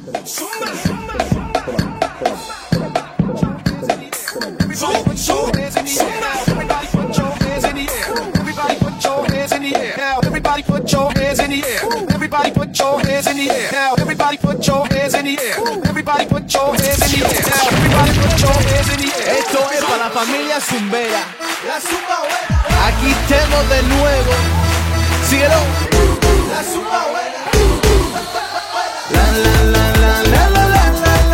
Everybody put your hands in the air. Everybody put your hands in the air. Now everybody put your hands in the air. Everybody put your hands in the air. Now everybody put your hands in the air. Esto es para la familia zumbera. La zumba buena. Aquí estamos de nuevo. Síguelo. La zumba buena. La la la la la la la.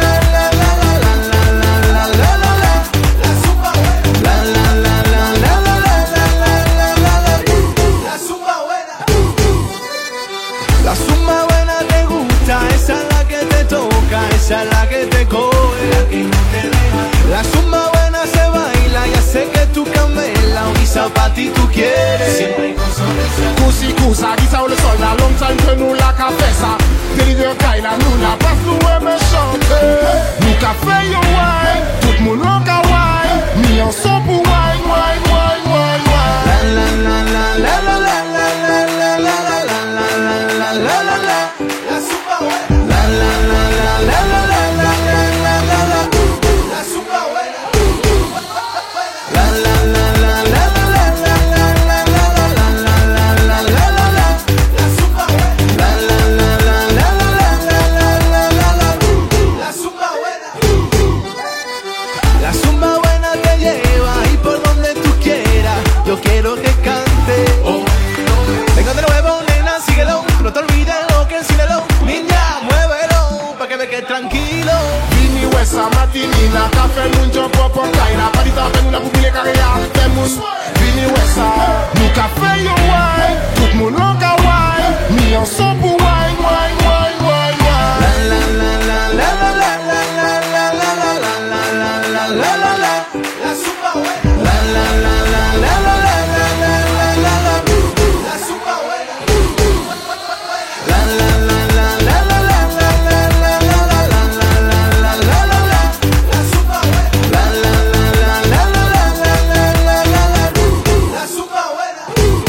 La zumba buena te gusta, esa es la que te toca, esa es la que te coge, la que no te deja. La zumba buena se baila, ya sé que tú camela, un pa' ti tú quieres. Siempre con sonrisa. Kusa, guisa ou le sol, la long time que nou la ka fè sa. Te li de kay la nou la pas nou e me chante. Nou ka fè yo wine, tout moun an ka wine. Mi an son pou wine, wine, wine, wine, wine. La la la la la la la la la la la la la la la la. La zumba buena. La la la la la la la la la la la la. La zumba buena. La la la la la la la la la la la la la la. La zumba buena. La la la la la la la la la la la. La zumba buena. La zumba buena te lleva ahí por donde tú quieras. Yo quiero que cante. Vengo de nuevo, nena, síguelo. No te olvides lo que enséñalo. Niña, muévelo, pa' que me quede tranquilo. Vini wesa matinina, ka fè moun jump up on kaina. Padita fè nou la pou bile kare ya, fè moun. Vini wesa, nou ka fè yo wine, tout moun an ka wine. Mi an son pou wine, wine, wine, wine, wine. La la la la la la la la la la la la la la la la. La zumba buena. La la la la la la la la la la la la. La zumba buena. La la la la la la la la la la la la la la la. La zumba buena. La la la la la la la la la la la. La zumba buena.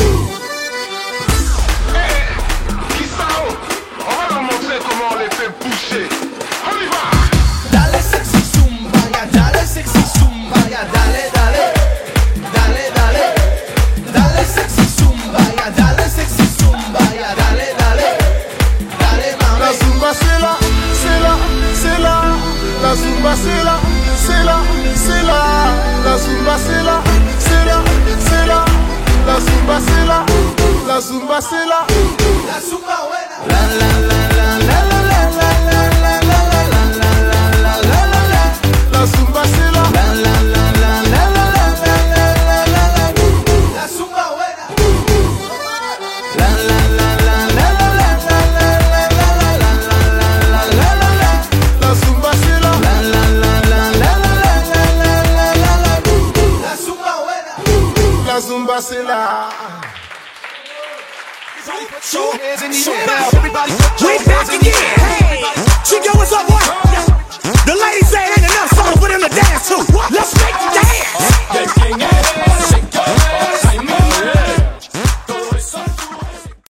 On va leur montrer comment on les fait bouger. On y va! Dale sexy zumba, ya dale sexy zumba, ya dale, dale, dale, dale, dale sexy zumba, ya dale sexy zumba, ya dale, dale, dale mami. La zumba c'est là, c'est là, c'est là. La zumba c'est là, c'est là, c'est là. La zumba c'est là, c'est là, c'est là. La zumba c'est là, la zumba c'est là. La zumba buena. La la la la la la la la la la la la la la la. La zumba c'est là. La la la la la la la la la la la. La zumba buena. La la la la la la la la la la la la la. La zumba c'est là. La la la la la la la la la la la. La zumba buena. La zumba c'est là. Everybody put your hands in the air. Everybody put your We hands back in the again. air. Hey, she go